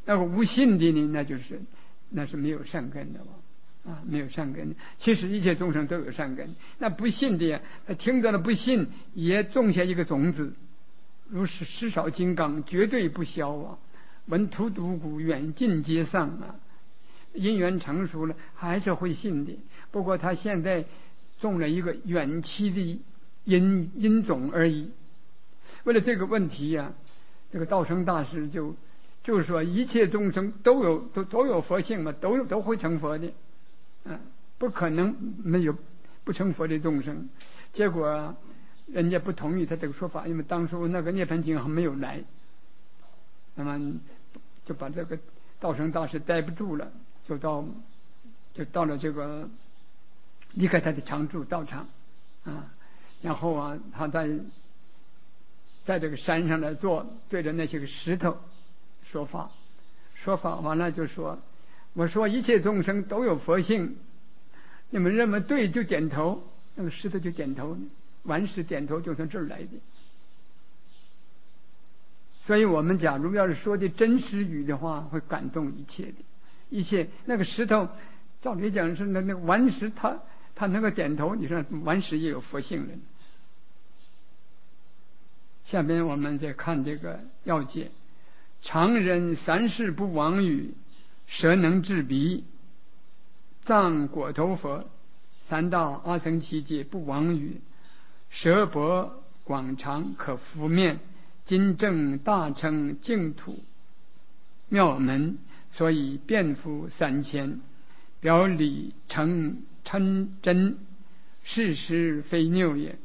那个无信的呢，那是没有善根的嘛。没有善根。其实一切众生都有善根，那不信的呀，他听到了不信，也种下一个种子，如是石少金刚，绝对不消啊。闻荼毒谷，远近皆丧啊。因缘成熟了，还是会信的。不过他现在种了一个远期的因种而已。为了这个问题呀，这个道生大师就是说，一切众生都有佛性嘛，都会成佛的。不可能没有不成佛的众生。结果人家不同意他这个说法，因为当初那个涅槃经还没有来，那么就把这个道生大师待不住了，就到了这个离开他的常住道场然后他在这个山上来坐，对着那些个石头说法完了就说，我说一切众生都有佛性，你们认为对就点头，那个石头就点头，顽石点头就从这儿来的。所以我们假如要是说的真实语的话，会感动一切那个石头，照理讲是那个顽石，他能够点头，你说顽石也有佛性的。下边我们再看这个要解，常人三世不妄语，舌能治鼻，藏果头佛，三大阿僧祇劫不妄语，舌薄广长可拂面，今正大乘净土妙门，所以遍覆3000，表里成真，事实非谬也。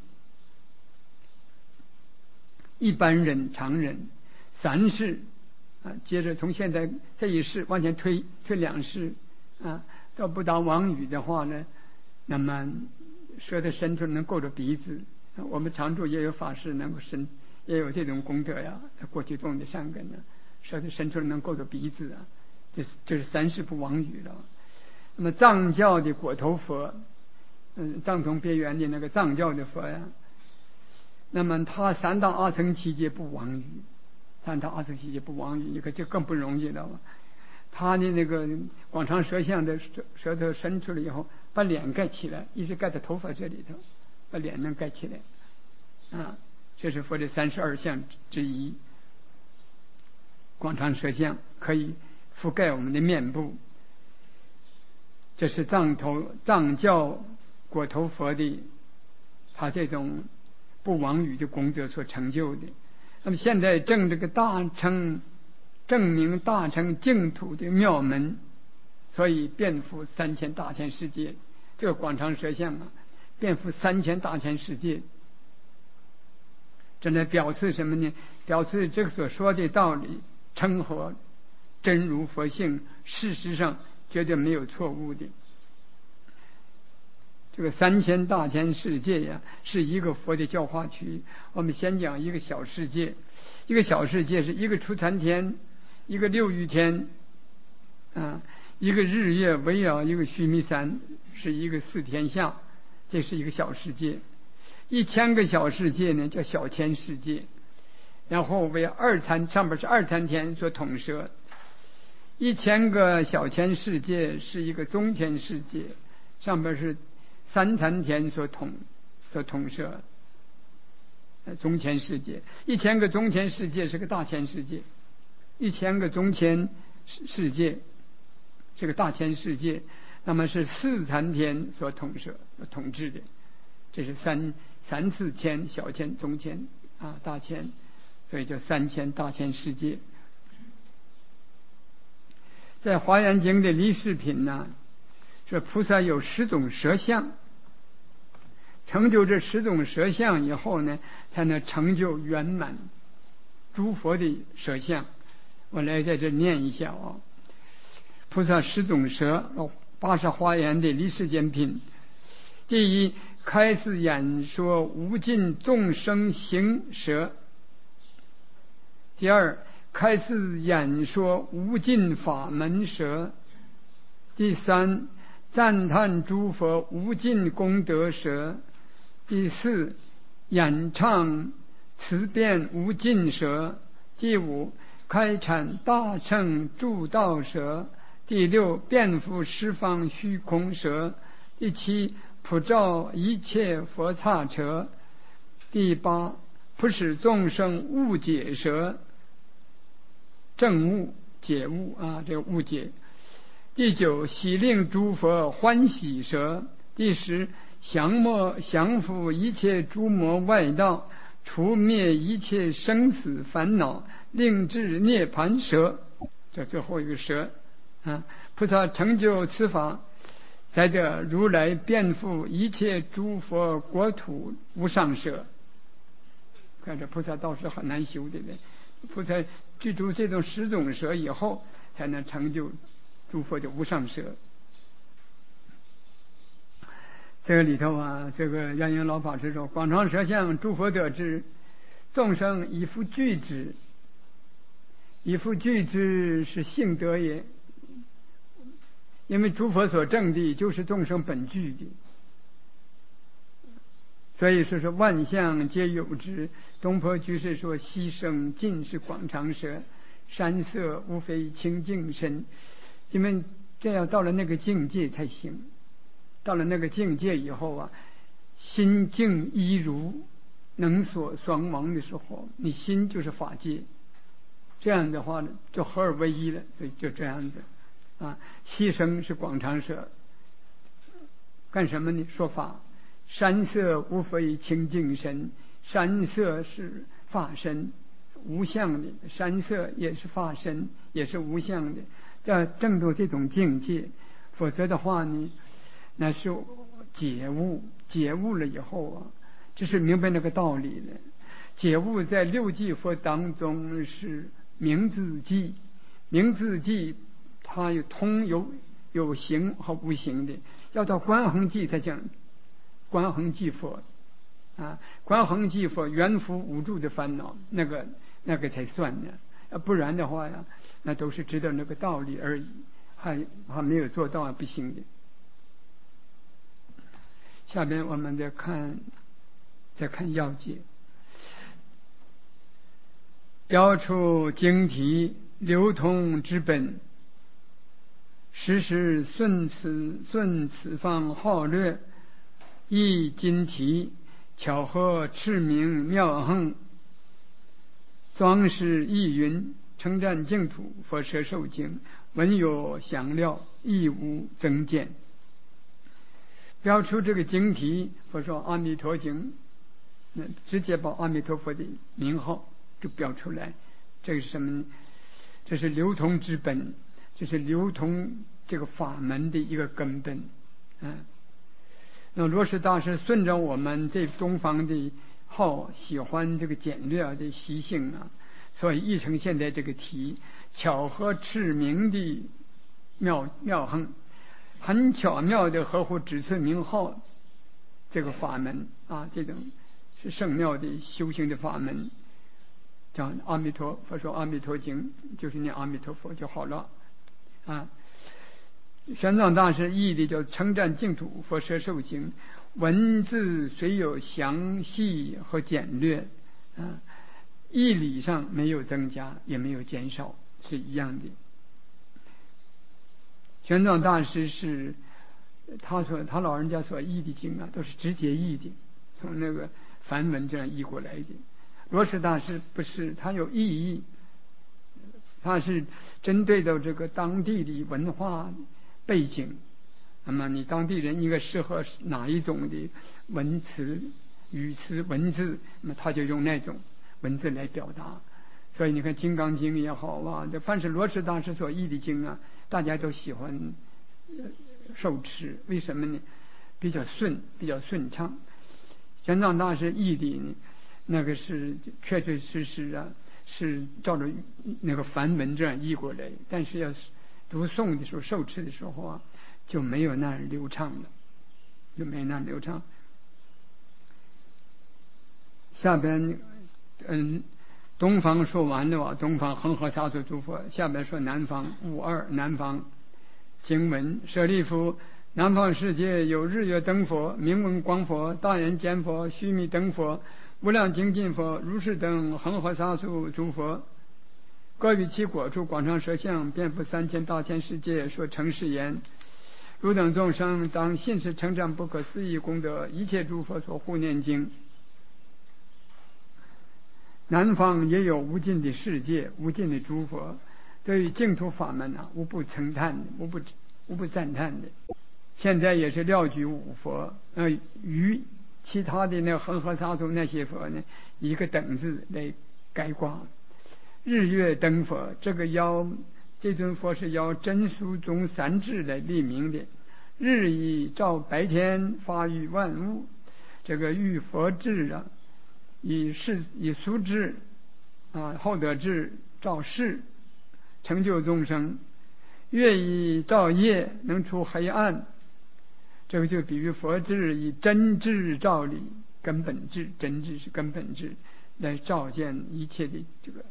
一般人常人三世接着从现在这一世往前推2世都不当妄语的话呢，那么舌头伸出能够着鼻子。我们常住也有法师能够也有这种功德呀，他过去种的善根呢，舌头伸出能够着鼻子这是三世不妄语了。那么藏教的果头佛，藏宗别圆的那个藏教的佛呀，那么他三大阿僧祇劫不妄语，三大阿僧祇劫不妄语，你看这更不容易了。他的那个广长舌相的舌头伸出来以后，把脸盖起来，一直盖在头发这里头，把脸能盖起来这是佛的32相之一。广长舌相可以覆盖我们的面部，这是藏教果头佛的他这种不妄语的功德所成就的。那么现在正这个证明大乘净土的妙门，所以遍覆3000大千世界。这个广长舌相遍覆3000大千世界，这来表示什么呢？表示这个所说的道理称合真如佛性，事实上绝对没有错误的。这个3000大千世界呀，是一个佛的教化区。我们先讲一个小世界，一个小世界是一个出参天，一个6欲天一个日月围绕一个须弥山，是一个4天下，这是一个小世界。1000个小世界呢叫小千世界，然后为上边是2参天所统摄。1000个小千世界是一个中千世界，上边是3参天所统摄中千世界。1000个中千世界是个大千世界，1000个中千世界这个大千世界，那么是4参天所统治的。这是三次千，小千、中千大千，所以叫3000大千世界。在华严经的离世品说菩萨有10种舌相，成就这10种舌相以后呢，才能成就圆满诸佛的舌相。我来在这念一下菩萨10种舌，80华严的离世间品。第一，开示演说无尽众生行舌。第二，开示演说无尽法门舌。第三，赞叹诸佛无尽功德舌。第四，演唱词辩无尽舌。第五， 开阐大乘助道舍。第六，遍覆十方虚空舍。第七，普照一切佛刹车。第八，普使众生悟解舍，证悟解悟啊，这个悟解。第九，喜令诸佛欢喜舍。第十，降伏一切诸魔外道，除灭一切生死烦恼，令至涅盘舍。这最后一个舍啊，菩萨成就此法，才得如来遍覆一切诸佛国土无上舍。看这菩萨道是很难修的，菩萨具足这种10种舍以后，才能成就诸佛的无上舍。这个里头啊，这个圆瑛老法师说：广长舌相诸佛得之，众生以复具之。以复具之是性德也，因为诸佛所证的就是众生本具的，所以说是万象皆有之。东坡居士说：溪声尽是广长舌，山色无非清净身。因为这要到了那个境界才行，到了那个境界以后啊，心静一如，能所双亡的时候，你心就是法界，这样的话呢，就合而为一了。所以就这样子啊，溪声是广长舌，干什么呢？说法。山色无非清净身，山色是法身，无相的，山色也是法身，也是无相的。要证到这种境界，否则的话呢，那是解悟。解悟了以后啊，这是明白那个道理了。解悟在六际佛当中是明自寂，明自寂它有形和无形的，要到观恒寂才讲观恒寂佛啊，观恒寂佛圆伏无住的烦恼，那个才算呢。不然的话呀，那都是知道那个道理而已，还没有做到不行的。下边我们再看要解。标出经题流通之本，时时顺此方好略，译经题巧合赤明妙横，装饰意云，称赞净土佛舍受经，文有详料，亦无增减。标出这个经题，佛说阿弥陀经，那直接把阿弥陀佛的名号就标出来。这个是什么呢？这是流通之本，这是流通这个法门的一个根本。那罗什大师顺着我们这东方的喜欢这个简略的习性啊，所以译成现在这个题，巧合赤明的妙横，很巧妙的合乎指次名号这个法门啊，这种是圣妙的修行的法门。讲阿弥陀佛说阿弥陀经，就是念阿弥陀佛就好了啊。玄奘大师译的叫称赞净土佛舍受经，文字虽有详细和简略啊，义理上没有增加也没有减少，是一样的。玄奘大师是他老人家所译的经啊，都是直接译的，从那个梵文这样译过来的。罗什大师不是，他有意义，他是针对的这个当地的文化背景，那么你当地人应该适合哪一种的文词、语词、文字，那么他就用那种文字来表达。所以你看《金刚经》也好啊，这凡是罗什大师所译的经啊，大家都喜欢受持。为什么呢？比较顺畅。玄奘大师译的呢，那个是确确实实啊，是照着那个梵文这样译过来，但是要读诵的时候、受持的时候啊，就没有那样流畅了，就没那样流畅。下边东方说完了，东方恒河沙数诸佛，下边说南方南方经文。舍利弗，南方世界有日月灯佛、明文光佛、大眼见佛、须弥灯佛、无量精进佛、如是等恒河沙数诸佛。 各于其果处，广长舌相，遍覆3000大千世界，说成是言：汝等众生当信是成长不可思议功德，一切诸佛所护念经。南方也有无尽的世界，无尽的诸佛，对于净土法门无不称叹的，无不赞叹的。现在也是料举五佛，与其他的那恒河沙数那些佛呢，一个等字来概括。日月灯佛，这尊佛是要真俗中三智来立名的。日以照白天，发育万物，这个欲佛智以俗智厚德智照世，成就众生。月以照夜，能除黑暗，这个就比喻佛智以真智照理，根本智，真智是根本智，来照见一切的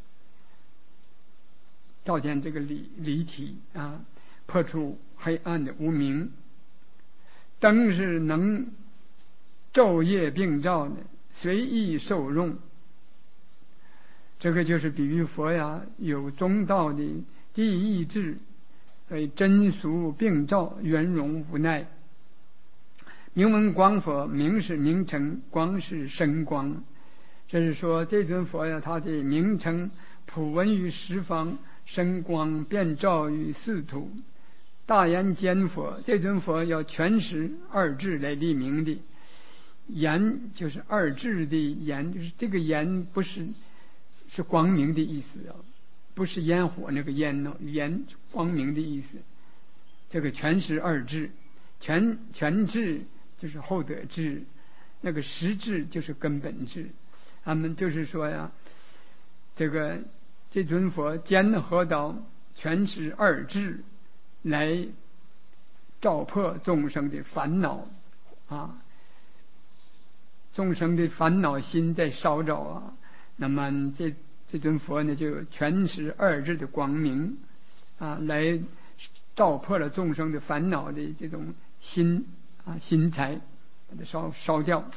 照见这个离体破除黑暗的无明。灯是能昼夜并照的，随意受用。这个就是比喻佛有中道的第一智，所以真俗并照，圆融无奈。名闻光佛，名是名称，光是神光。这是说这尊佛他的名称普闻于十方，神光遍照于四土。大言坚佛，这尊佛要全实二智来立名的。言就是二智的言，就是这个言不是光明的意思不是烟火那个烟言光明的意思。这个全实二智，全智就是厚德智，那个实智就是根本智。他们就是说这尊佛兼合到全实二智，来照破众生的烦恼众生的烦恼心在烧着那么这尊佛呢，就全实二智的光明来照破了众生的烦恼的这种心财，把它烧掉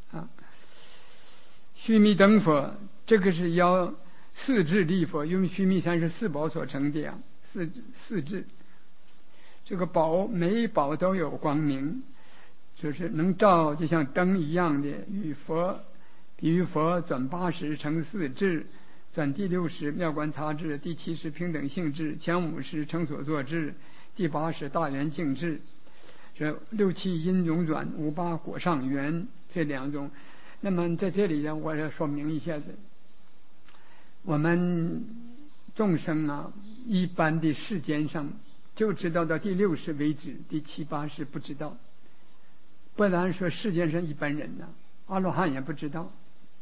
须弥灯佛，这个是要四智立佛，因为须弥山是四宝所成的四智。这个每一宝都有光明，就是能照，就像灯一样的。比喻佛转80成四智，转第60妙观察智，第70平等性智，前50成所作智，第80大圆净智。这6、7因中转，5、8果上缘，这两种。那么在这里呢，我要说明一下子，我们众生一般的世间上就知道到第60为止，第7、8是不知道。不然说世间上一般人阿罗汉也不知道。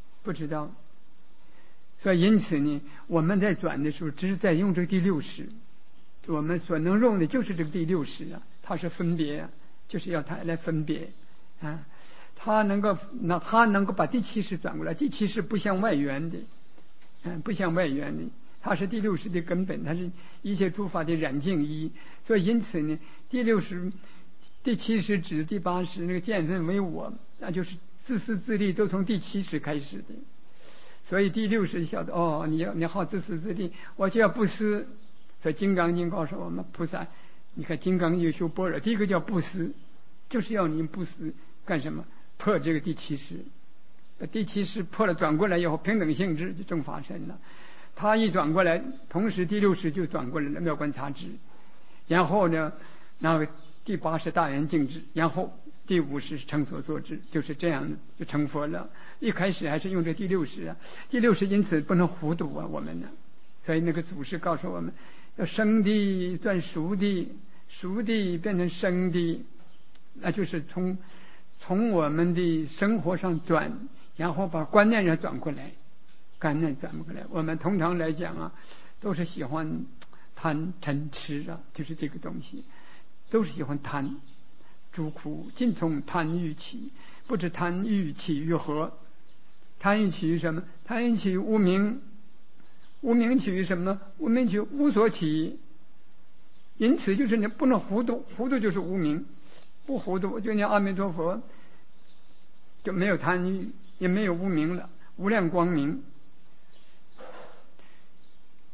所以因此呢，我们在转的时候只是在用这个第60，我们所能用的就是这个第60它是分别就是要它来分别他能够把第70转过来。第70不像外缘的它是第60的根本，它是一切诸法的染净一。所以因此呢，第70指第80那个见分为我，那就是自私自利都从第70开始的。所以第60晓得你好自私自利，我就要不私。所以《金刚经》告诉我们菩萨，你看金刚有修般若，第一个叫不私，就是要你不私干什么？破这个第70。第70破了转过来以后，平等性质就正法身了。他一转过来，同时第60就转过来了妙观察智，然后呢那个第80大圆净智，然后第50成所作智，就是这样就成佛了。一开始还是用这第60第60因此不能糊涂我们呢。所以那个祖师告诉我们，要生地转熟地，熟地变成生地，那就是从我们的生活上转，然后把观念上转过来。观念转过来，我们通常来讲都是喜欢贪嗔痴就是这个东西，都是喜欢贪。诸苦尽从贪欲起，不知贪欲起于何？贪欲起于什么？贪欲起于无明。无明起于什么？无明起于无所起。因此就是你不能糊涂，糊涂就是无明。不糊涂就念阿弥陀佛，就没有贪欲，也没有无明了，无量光明。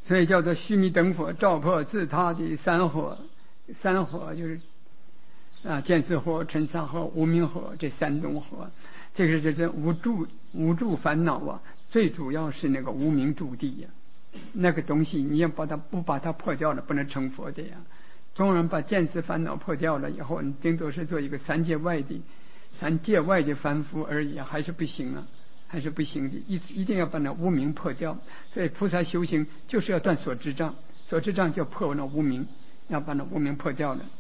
所以叫做须弥灯火照破自他的三火。三火就是见思火、嗔杀火、无明火，这三种火。这个就是无助烦恼啊，最主要是那个无明助地呀。那个东西你要不把它破掉了，不能成佛的呀。纵然把见思烦恼破掉了以后，你顶多是做一个三界外的凡夫而已，还是不行啊，还是不行的。一定要把那无明破掉。所以菩萨修行就是要断所知障，所知障就破那无明，要把那无明破掉了。